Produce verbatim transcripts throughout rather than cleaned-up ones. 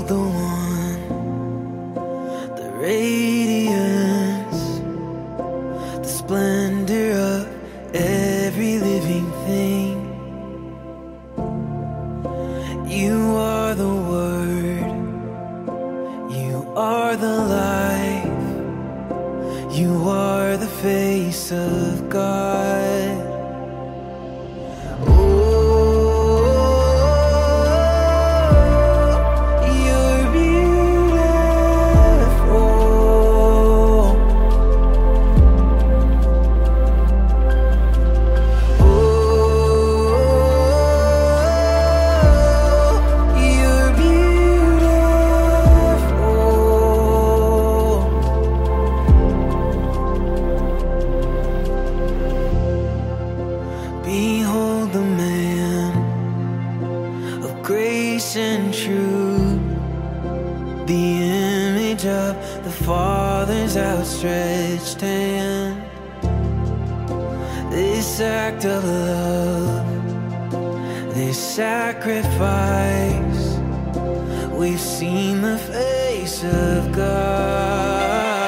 Behold the one, the radiance, the splendor of every living thing. You are the Word, you are the life, you are the face of God. Behold the man of grace and truth, the image of the Father's outstretched hand. This act of love, this sacrifice, we've seen the face of God.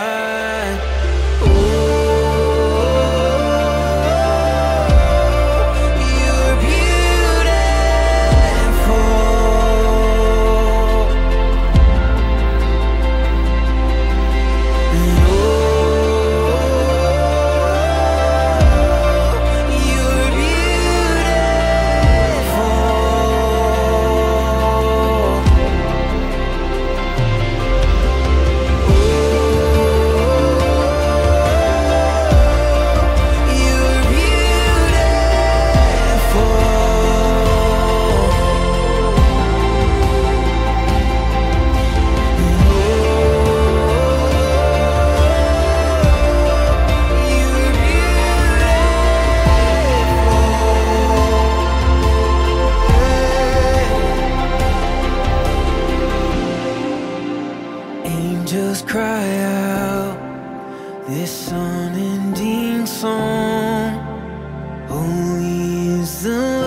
Angels cry out this unending song. Holy is the